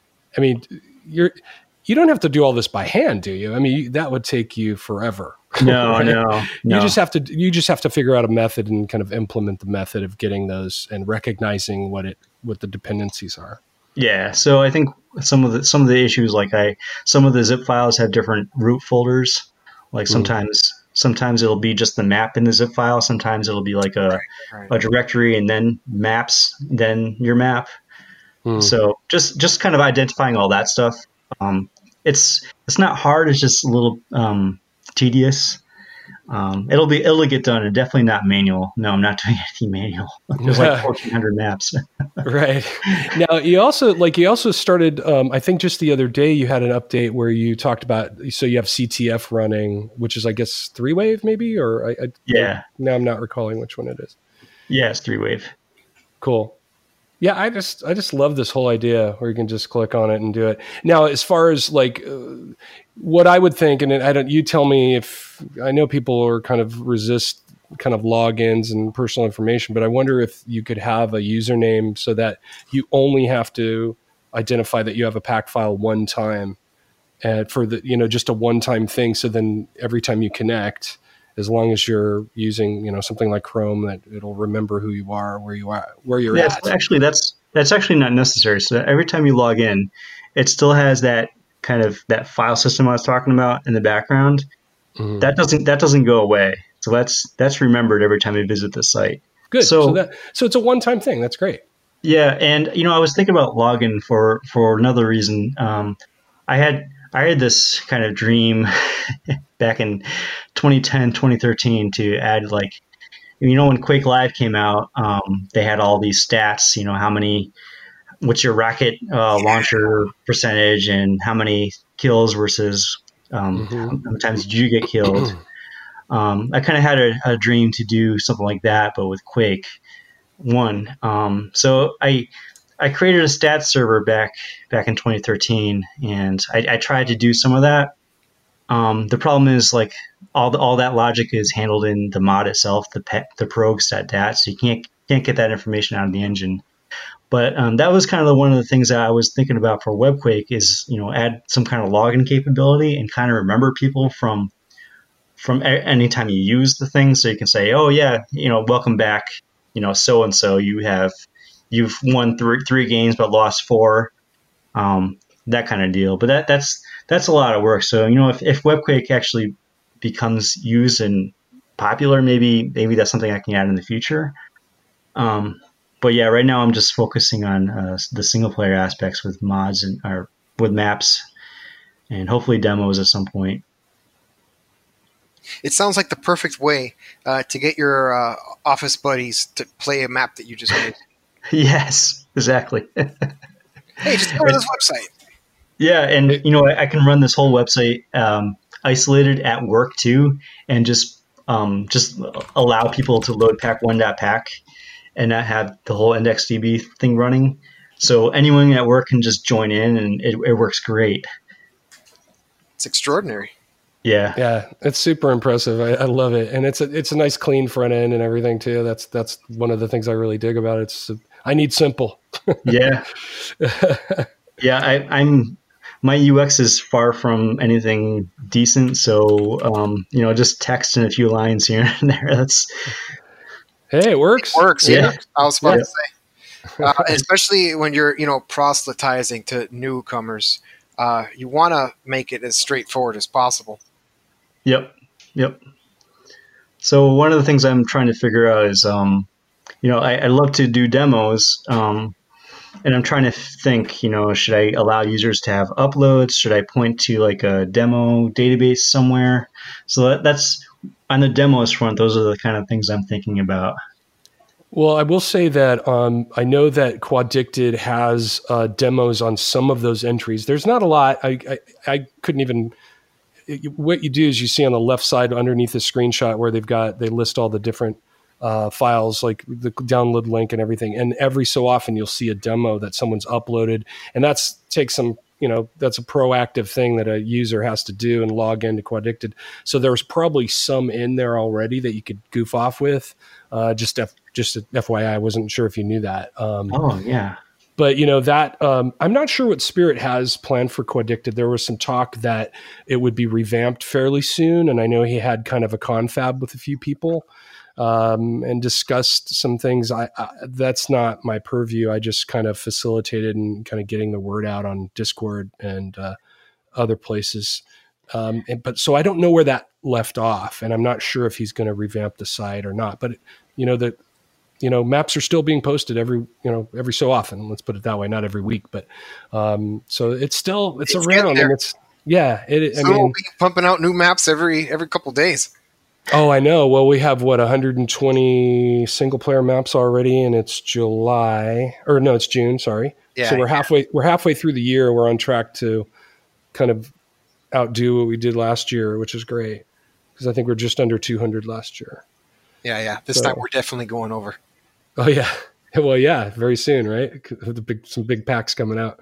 you don't have to do all this by hand, do you? I mean, that would take you forever. No, right? no. You just have to figure out a method and kind of implement the method of getting those and recognizing what the dependencies are. Yeah. So I think some of the issues, like some of the zip files have different root folders. Like sometimes it'll be just the map in the zip file. Sometimes it'll be like a directory and then maps, then your map. So just kind of identifying all that stuff. It's not hard. It's just a little tedious. It'll get done, and definitely not manual. No, I'm not doing anything manual. There's like 1,400 maps. Right. Now you also started. I think just the other day you had an update where you talked about. So you have CTF running, which is I guess 3-wave maybe, or yeah. Now I'm not recalling which one it is. Yeah, it's 3-wave. Cool. Yeah, I just love this whole idea where you can just click on it and do it. Now, as far as like what I would think, and you tell me if I know people are kind of resist kind of logins and personal information, but I wonder if you could have a username so that you only have to identify that you have a pack file one time, and for the just a one-time thing. So then every time you connect, as long as you're using, something like Chrome, that it'll remember who you are, where you're at. Actually, that's actually not necessary. So every time you log in, it still has that kind of that file system I was talking about in the background, that doesn't go away. So that's remembered every time I visit the site. Good. So it's a one-time thing. That's great. Yeah, and I was thinking about login for another reason. I had this kind of dream back in 2010, 2013 to add, like, when Quake Live came out, they had all these stats, what's your rocket launcher percentage and how many kills versus how many times did you get killed. I kind of had a dream to do something like that, but with Quake 1. So I created a stats server back in 2013, and I tried to do some of that. The problem is, like, all that logic is handled in the mod itself, the prog.dat, so you can't get that information out of the engine. But that was kind of one of the things that I was thinking about for WebQuake is, add some kind of login capability and kind of remember people from any time you use the thing, so you can say, oh yeah, welcome back, so and so, you've won three games but lost 4, that kind of deal. But that's a lot of work. So if WebQuake actually becomes used and popular, maybe that's something I can add in the future. But yeah, right now I'm just focusing on the single player aspects with mods or with maps, and hopefully demos at some point. It sounds like the perfect way to get your office buddies to play a map that you just made. Yes, exactly. Hey, just go to this website. Yeah, and I can run this whole website isolated at work too, and just allow people to load pack1.pack and not have the whole IndexedDB thing running. So anyone at work can just join in, and it works great. It's extraordinary. Yeah, it's super impressive. I love it, and it's a nice clean front end and everything too. That's one of the things I really dig about it. I need simple. Yeah, I'm my UX is far from anything decent. So just text in a few lines here and there. Hey, it works. It works. Yeah, I was about to say, especially when you're proselytizing to newcomers. You want to make it as straightforward as possible. Yep. So one of the things I'm trying to figure out is, I love to do demos, and I'm trying to think, should I allow users to have uploads? Should I point to like a demo database somewhere? So that's on the demos front. Those are the kind of things I'm thinking about. Well, I will say that I know that Quaddicted has demos on some of those entries. There's not a lot. I couldn't even. What you do is you see on the left side underneath the screenshot where they list all the different files, like the download link and everything. And every so often you'll see a demo that someone's uploaded, and that's a proactive thing that a user has to do and log into Quaddicted. So there's probably some in there already that you could goof off with. Just FYI, I wasn't sure if you knew that. Oh yeah. But that I'm not sure what Spirit has planned for Quaddicted. There was some talk that it would be revamped fairly soon, and I know he had kind of a confab with a few people and discussed some things. That's not my purview. I just kind of facilitated and kind of getting the word out on Discord and other places. But so I don't know where that left off, and I'm not sure if he's going to revamp the site or not. But maps are still being posted every so often. Let's put it that way. Not every week, but so it's around, and We'll be pumping out new maps every couple days. Oh, I know. Well, we have 120 single player maps already, and it's it's June. Sorry. Yeah, so we're halfway through the year. We're on track to kind of outdo what we did last year, which is great because I think we're just under 200 last year. Yeah. This time we're definitely going over. Oh yeah. Well, yeah, very soon, right? Some big packs coming out.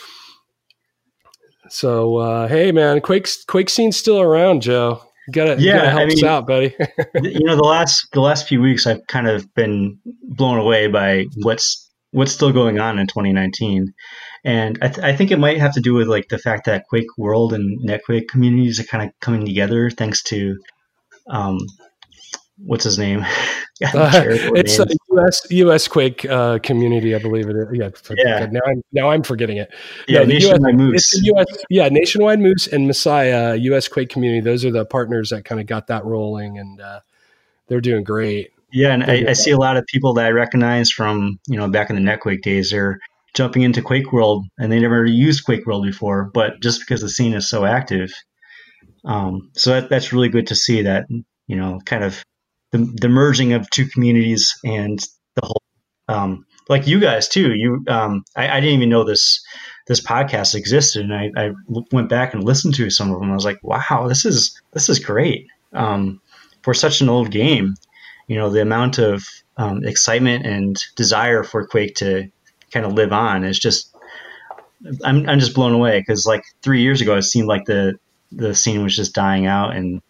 So, hey man, Quake scene's still around, Joe. You gotta help us out, buddy. The last few weeks I've kind of been blown away by what's still going on in 2019. And I think it might have to do with like the fact that Quake World and NetQuake communities are kind of coming together thanks to what's his name? It's a US Quake community, I believe it is. Yeah. Now I'm forgetting it. Yeah, Nationwide Moose. It's the US, Nationwide Moose and Messiah US Quake community. Those are the partners that kind of got that rolling, and they're doing great. Yeah, and I see a lot of people that I recognize from back in the NetQuake days. They're jumping into Quake World, and they never used Quake World before, but just because the scene is so active. So that's really good to see that, kind of the merging of two communities and the whole, like you guys too. I didn't even know this podcast existed, and I went back and listened to some of them. I was like, wow, this is great. For such an old game, the amount of excitement and desire for Quake to kind of live on is just, I'm just blown away, because like 3 years ago, it seemed like the scene was just dying out, and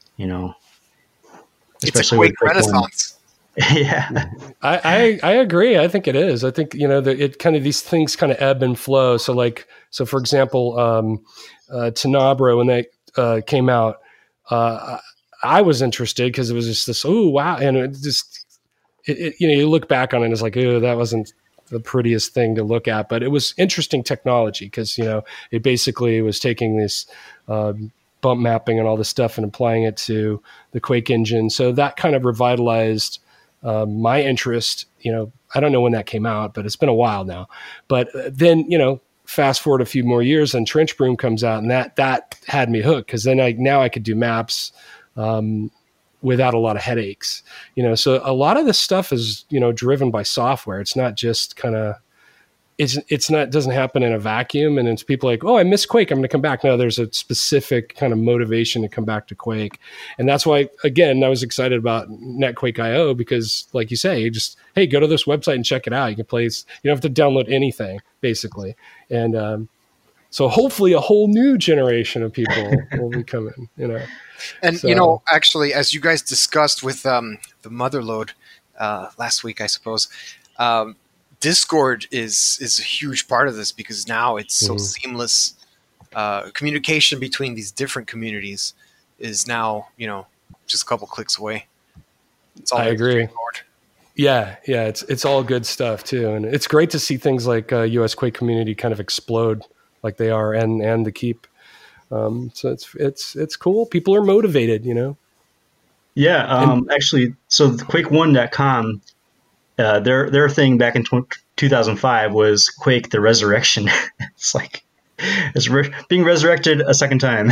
it's a Quake renaissance. Yeah, I agree. I think it is. I think it kind of, these things kind of ebb and flow. So for example, Tenebra, when they came out, I was interested because it was just this, oh wow, and it just you look back on it and it's like, oh, that wasn't the prettiest thing to look at, but it was interesting technology because it basically was taking this bump mapping and all this stuff and applying it to the Quake engine. So that kind of revitalized my interest. I don't know when that came out, but it's been a while now. But then fast forward a few more years, and Trench Broom comes out, and that had me hooked, because then now I could do maps without a lot of headaches, so a lot of this stuff is, driven by software. It's not just kind of, it doesn't happen in a vacuum, and it's people like, oh, I miss Quake, I'm going to come back. No, there's a specific kind of motivation to come back to Quake. And that's why, again, I was excited about NetQuake.io, because like you say, hey, go to this website and check it out. You can play, you don't have to download anything basically. And, so hopefully a whole new generation of people will be coming, And, actually, as you guys discussed with the Motherload last week, I suppose, Discord is a huge part of this, because now it's so seamless. Communication between these different communities is now, just a couple clicks away. It's all I agree. Yeah, it's all good stuff too. And it's great to see things like US Quake community kind of explode like they are, and the Keep. So it's cool. People are motivated, Yeah, actually, so the Quake1.com, their thing back in 2005 was Quake the Resurrection. It's like it's being resurrected a second time.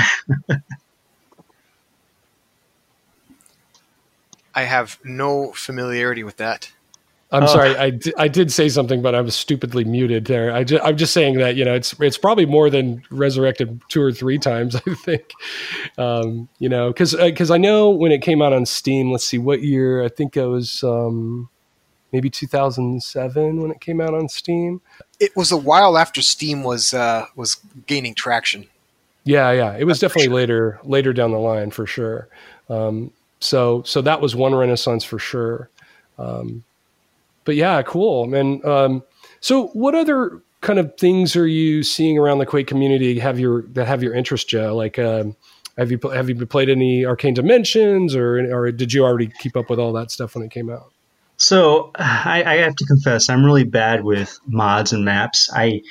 I have no familiarity with that. I'm sorry, I did say something, but I was stupidly muted there. I'm just saying that it's probably more than resurrected 2 or 3 times. I think, because I know when it came out on Steam. Let's see what year. I think it was maybe 2007 when it came out on Steam. It was a while after Steam was gaining traction. Yeah, it was definitely later down the line for sure. So that was one renaissance for sure. But yeah, cool. And so what other kind of things are you seeing around the Quake community that have your interest, Joe? Like, have you played any Arcane Dimensions, or did you already keep up with all that stuff when it came out? So I have to confess, I'm really bad with mods and maps.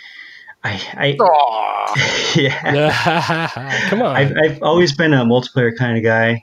Yeah. Come on. I've always been a multiplayer kind of guy.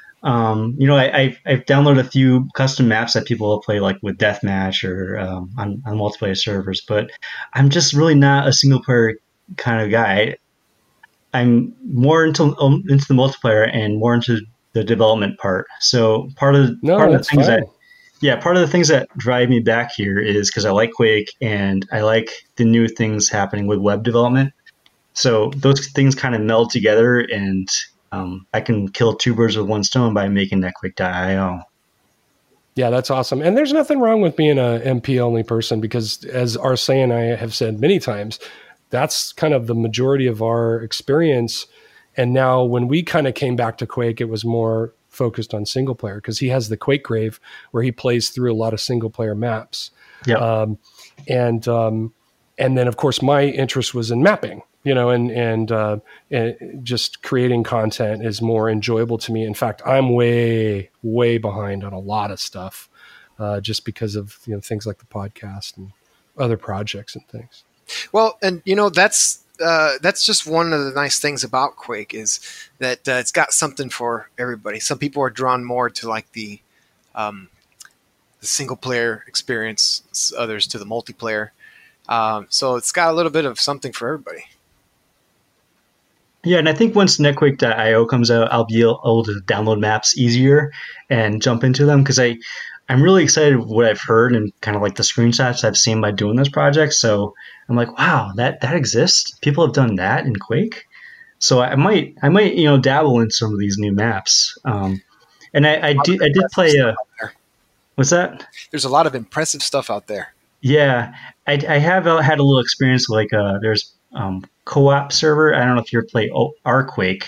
I've downloaded a few custom maps that people play, like with Deathmatch or on multiplayer servers, but I'm just really not a single player kind of guy. I'm more into the multiplayer and more into the development part. So part of the things that drive me back here is because I like Quake and I like the new things happening with web development. So those things kind of meld together, and I can kill 2 birds with one stone by making NetQuake.io. Yeah, that's awesome. And there's nothing wrong with being a MP only person, because as Arsene and I have said many times, that's kind of the majority of our experience. And now when we kind of came back to Quake, it was more focused on single player, because he has the Quake Grave where he plays through a lot of single player maps. Yeah. And then of course my interest was in mapping. and just creating content is more enjoyable to me. In fact, I'm way behind on a lot of stuff, just because of things like the podcast and other projects and things. Well, and that's just one of the nice things about Quake is that it's got something for everybody. Some people are drawn more to like the single player experience, others to the multiplayer. So it's got a little bit of something for everybody. Yeah, and I think once netquake.io comes out, I'll be able to download maps easier and jump into them, because I'm really excited with what I've heard and kind of like the screenshots I've seen by doing this project. So I'm like, wow, that exists. People have done that in Quake. So I might dabble in some of these new maps. And I did play what's that? There's a lot of impressive stuff out there. Yeah, I have had a little experience with there's co-op server. I don't know if you ever played Arquake,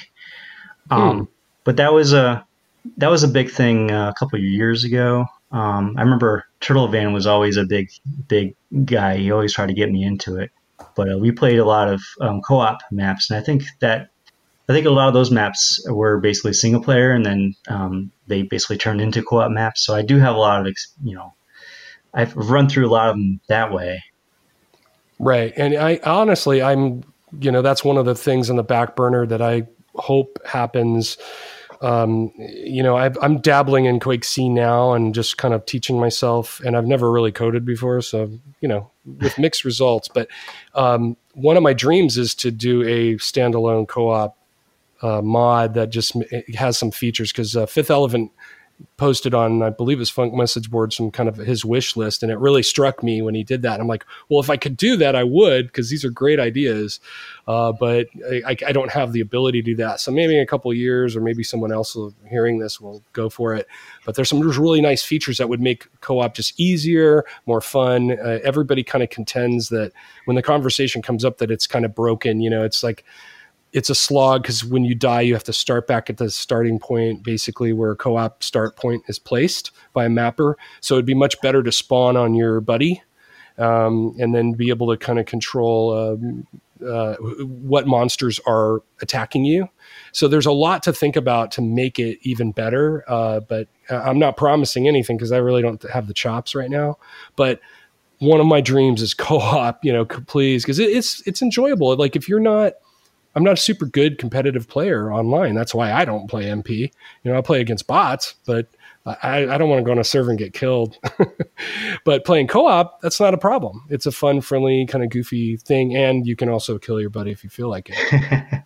but that was a big thing a couple of years ago. I remember Turtle Van was always a big guy. He always tried to get me into it, but we played a lot of co-op maps, and I think a lot of those maps were basically single player, and then they basically turned into co-op maps. So I do have a lot of I've run through a lot of them that way. Right. And I honestly, that's one of the things on the back burner that I hope happens. I'm dabbling in Quake C now and just kind of teaching myself, and I've never really coded before. So, with mixed results, but one of my dreams is to do a standalone co-op mod that just has some features, because Fifth Elephant posted on, I believe his Funk message board, some kind of his wish list. And it really struck me when he did that. I'm like, well, if I could do that, I would, because these are great ideas. But I don't have the ability to do that. So maybe in a couple of years, or maybe someone else hearing this will go for it. But there's some really nice features that would make co-op just easier, more fun. Everybody kind of contends that when the conversation comes up that it's kind of broken, it's like, it's a slog, because when you die, you have to start back at the starting point, basically where a co-op start point is placed by a mapper. So it'd be much better to spawn on your buddy, and then be able to kind of control what monsters are attacking you. So there's a lot to think about to make it even better. But I'm not promising anything, because I really don't have the chops right now. But one of my dreams is co-op, please, because it's enjoyable. Like I'm not a super good competitive player online. That's why I don't play MP. I play against bots, but I don't want to go on a server and get killed. But playing co-op, that's not a problem. It's a fun, friendly, kind of goofy thing, and you can also kill your buddy if you feel like it.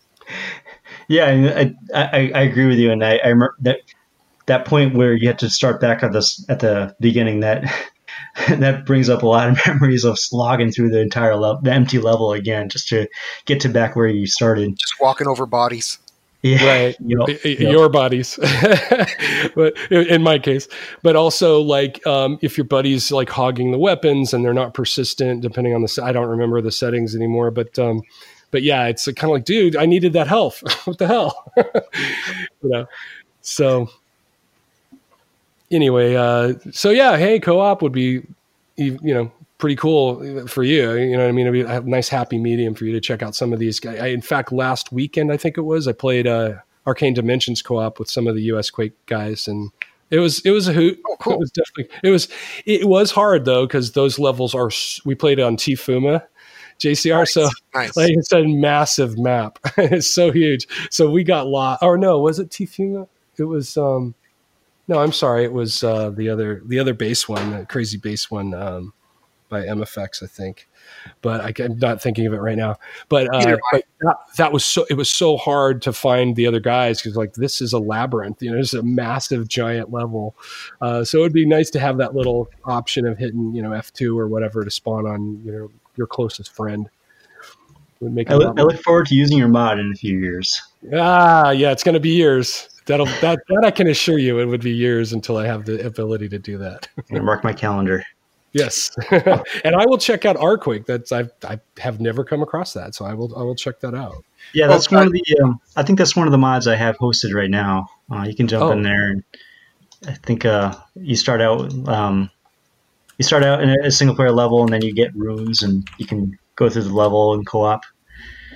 Yeah, I agree with you, and I remember that point where you had to start back at the beginning. That brings up a lot of memories of slogging through the entire the empty level again, just to get to back where you started. Just walking over bodies. Yeah, right. Your bodies, but in my case, but also like if your buddy's like hogging the weapons and they're not persistent, depending on I don't remember the settings anymore, but yeah, it's kind of like, dude, I needed that health. What the hell, So anyway, so yeah, hey, co-op would be, pretty cool for you. You know what I mean? It'd be a nice happy medium for you to check out some of these guys. In fact, last weekend, I think it was, I played Arcane Dimensions co-op with some of the US Quake guys, and it was a hoot. Oh, cool. It was hard though, because those levels we played on Tifuma, JCR. Nice. So nice. Like it's a massive map. It's so huge. So we got lost. Or no, was it Tifuma? It was, no, I'm sorry. It was the other base one, the crazy base one by MFX, I think. But I'm not thinking of it right now. But that was so hard to find the other guys, because like this is a labyrinth. It's a massive giant level. So it would be nice to have that little option of hitting F2 or whatever to spawn on your closest friend. Would make I look forward to using your mod in a few years. Yeah, it's going to be years. That I can assure you, it would be years until I have the ability to do that. Mark my calendar. Yes, and I will check out Arquake. I have never come across that, so I will check that out. Yeah, that's one of the. I think that's one of the mods I have hosted right now. You can jump in there, and I think you start out. You start out in a single player level, and then you get rooms, and you can go through the level in co-op.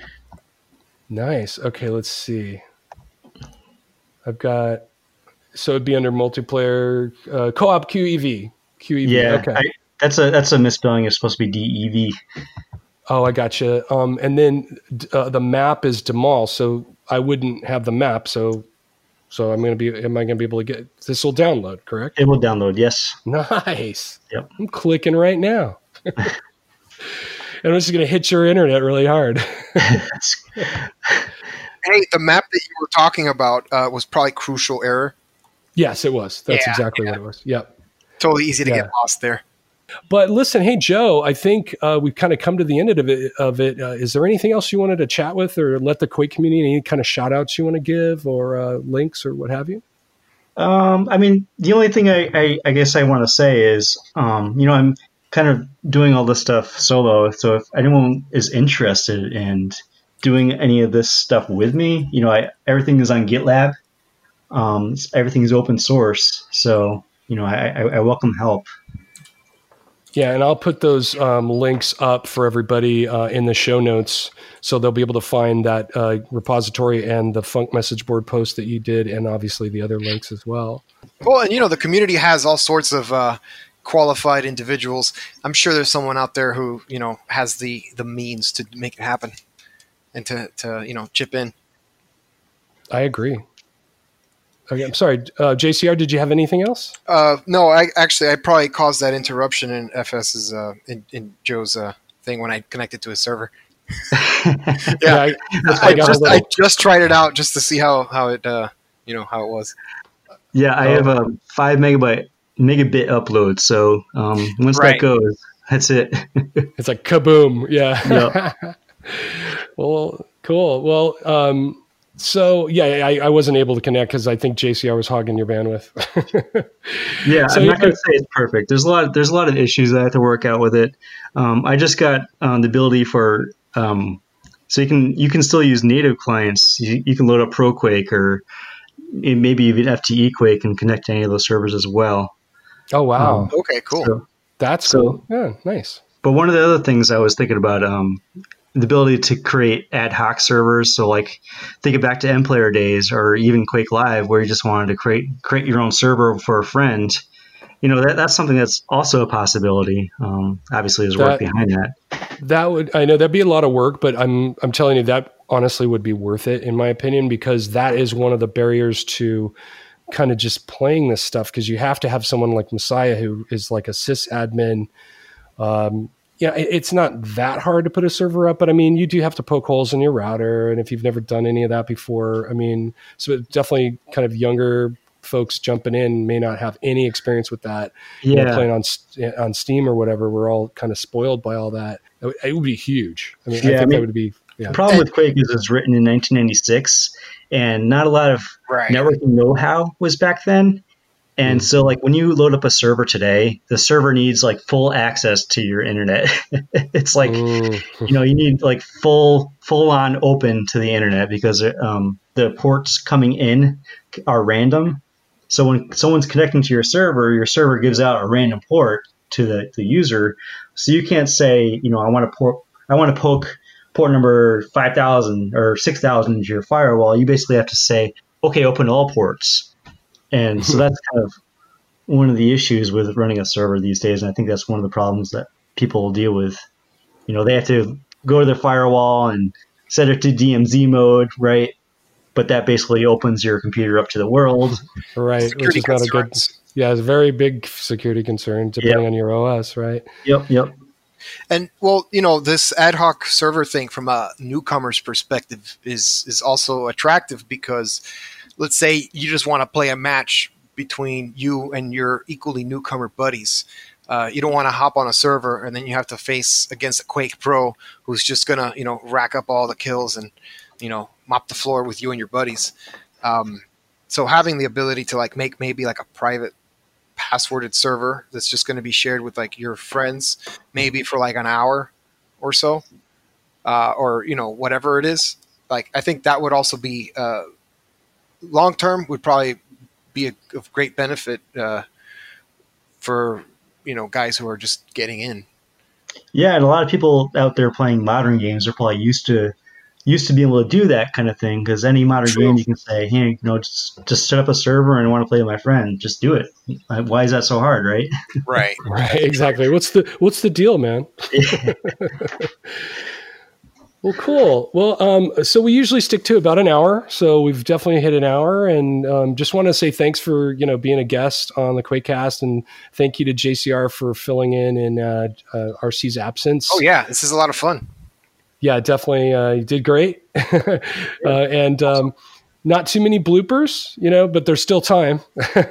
Nice. Okay, let's see. I've got, so it'd be under multiplayer, co-op QEV. QEV. Yeah, Okay. that's a misspelling. It's supposed to be DEV. Oh, I gotcha. And then the map is Demal, so I wouldn't have the map. So am I going to be able to get, this will download, correct? It will download, yes. Nice. Yep. I'm clicking right now. And I'm just going to hit your internet really hard. Hey, the map that you were talking about was probably Crucial Error. Yes, it was. That's Yeah, exactly what it was. Yep. Totally easy to get lost there. But listen, hey, Joe, I think we've kind of come to the end of it. Is there anything else you wanted to chat with or let the Quake community, any kind of shout outs you want to give or links or what have you? I mean, the only thing I guess I want to say is, I'm kind of doing all this stuff solo. So if anyone is interested in doing any of this stuff with me, everything is on GitLab. Everything is open source. So, I welcome help. Yeah, and I'll put those links up for everybody in the show notes, so they'll be able to find that repository and the Funk message board post that you did, and obviously the other links as well. Well, and the community has all sorts of qualified individuals. I'm sure there's someone out there who has the means to make it happen and to chip in. I agree. Okay, I'm sorry, JCR. Did you have anything else? No, I probably caused that interruption in FS's in Joe's thing when I connected to his server. Yeah, I just tried it out just to see how it how it was. Yeah, I have a 5 megabit upload. So once that goes, that's it. It's like kaboom. Yeah. Yep. Well, cool. Well, so yeah, I wasn't able to connect because I think JCR was hogging your bandwidth. Yeah, so I'm not going to say it's perfect. There's a lot of issues that I have to work out with it. I just got the ability for so you can still use native clients. You can load up ProQuake or maybe even FTE Quake and connect to any of those servers as well. Oh wow! Okay, cool. That's cool. Yeah, nice. But one of the other things I was thinking about. The ability to create ad hoc servers. So like think back to MPlayer days or even Quake Live where you just wanted to create your own server for a friend. That's something that's also a possibility. Obviously there's work behind that. I know that'd be a lot of work, but I'm telling you that honestly would be worth it in my opinion, because that is one of the barriers to kind of just playing this stuff. Cause you have to have someone like Messiah who is like a sysadmin. Yeah, it's not that hard to put a server up, but I mean, you do have to poke holes in your router. And if you've never done any of that before, I mean, so definitely kind of younger folks jumping in may not have any experience with that. Yeah. Playing on Steam or whatever, we're all kind of spoiled by all that. It would be huge. I mean, I think that would be. Yeah. The problem with Quake is it's written in 1996 and not a lot of networking know-how was back then. And so like when you load up a server today, the server needs like full access to your internet. It's like, you need like full on open to the internet because the ports coming in are random. So when someone's connecting to your server gives out a random port to the user. So you can't say, I want to poke port number 5,000 or 6,000 into your firewall. You basically have to say, okay, open all ports. And so that's kind of one of the issues with running a server these days. And I think that's one of the problems that people deal with. They have to go to their firewall and set it to DMZ mode, right? But that basically opens your computer up to the world. Right. Which is not a good, it's a very big security concern depending on your OS, right? Yep. And well, this ad hoc server thing from a newcomer's perspective is also attractive because let's say you just want to play a match between you and your equally newcomer buddies. You don't want to hop on a server and then you have to face against a Quake Pro who's just going to, rack up all the kills and, mop the floor with you and your buddies. So having the ability to like make maybe like a private passworded server that's just going to be shared with like your friends, maybe for like an hour or so, or, whatever it is. Like, I think that would also be, long term would probably be of great benefit for guys who are just getting in. Yeah, and a lot of people out there playing modern games are probably used to used to be able to do that kind of thing, because any modern game you can say, hey, just set up a server and I want to play with my friend, just do it. Why is that so hard, right? Right. Right, exactly. What's the deal, man? Well, cool. Well, so we usually stick to about an hour. So we've definitely hit an hour, and just want to say thanks for, being a guest on the QuakeCast, and thank you to JCR for filling in RC's absence. Oh yeah, this is a lot of fun. Yeah, definitely. You did great. And not too many bloopers, but there's still time.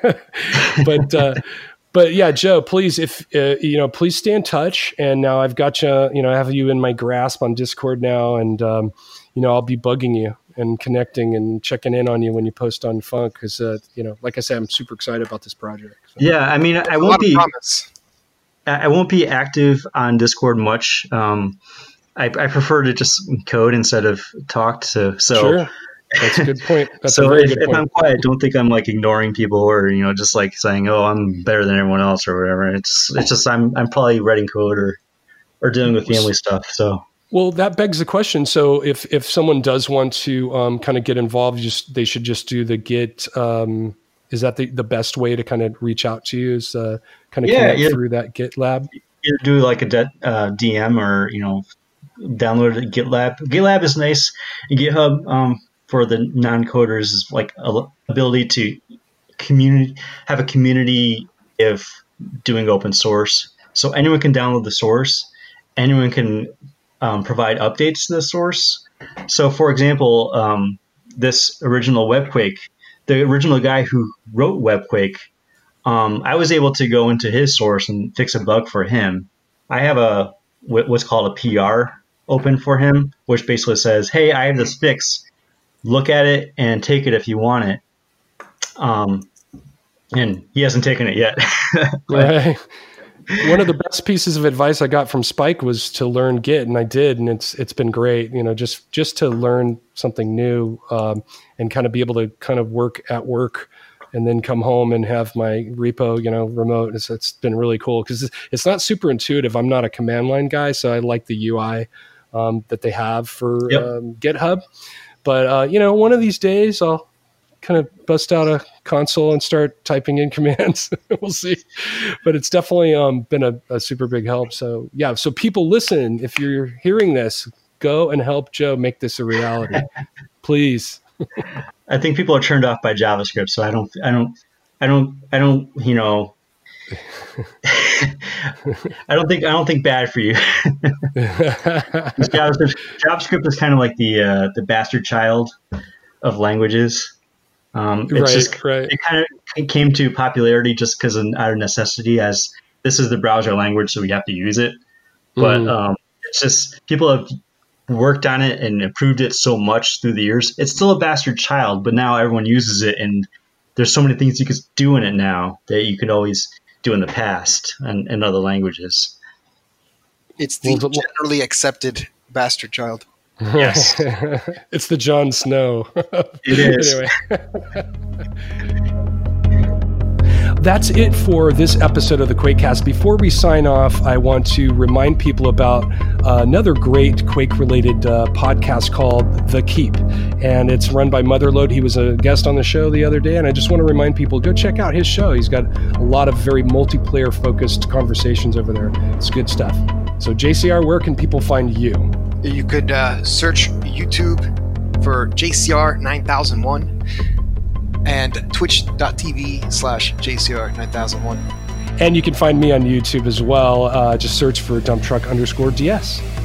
But yeah, Joe, please, please stay in touch. And now I've got you, I have you in my grasp on Discord now. And, I'll be bugging you and connecting and checking in on you when you post on Funk. Because, like I said, I'm super excited about this project. So. Yeah, I mean, I won't be active on Discord much. I prefer to just code instead of talk. So sure. That's a good point. So if I'm quiet, don't think I'm like ignoring people or, just like saying, oh, I'm better than everyone else or whatever. It's just, I'm probably writing code or dealing with family stuff. So. Well, that begs the question. So if someone does want to kind of get involved, they should just do the Git. Is that the best way to kind of reach out to you, is kind of connect through that GitLab? Either do like a DM or, download a GitLab. GitLab is nice. GitHub, for the non-coders, is like ability to have a community of doing open source. So anyone can download the source. Anyone can provide updates to the source. So for example, this original WebQuake, the original guy who wrote WebQuake, I was able to go into his source and fix a bug for him. I have what's called a PR open for him, which basically says, hey, I have this fix. Look at it and take it if you want it. And he hasn't taken it yet. Right. One of the best pieces of advice I got from Spike was to learn Git, and I did, and it's been great. Just to learn something new, and kind of be able to kind of work at work, and then come home and have my repo, remote. It's been really cool because it's not super intuitive. I'm not a command line guy, so I like the UI that they have for GitHub. But, one of these days I'll kind of bust out a console and start typing in commands. We'll see. But it's definitely been a super big help. So, yeah. So people, listen, if you're hearing this, go and help Joe make this a reality. Please. I think people are turned off by JavaScript. So I don't I don't think bad for you. JavaScript is kind of like the bastard child of languages. It kind of came to popularity just because out of necessity, as this is the browser language, so we have to use it. But it's just people have worked on it and improved it so much through the years. It's still a bastard child, but now everyone uses it, and there's so many things you could do in it now that you could always do in the past and in other languages. It's the generally accepted bastard child. Yes. It's the Jon Snow. It is. Anyway. That's it for this episode of the QuakeCast. Before we sign off, I want to remind people about another great Quake-related podcast called The Keep. And it's run by Motherload. He was a guest on the show the other day, and I just want to remind people, go check out his show. He's got a lot of very multiplayer-focused conversations over there. It's good stuff. So, JCR, where can people find you? You could search YouTube for JCR 9001. And twitch.tv/JCR9001. And you can find me on YouTube as well. Just search for dump truck _DS.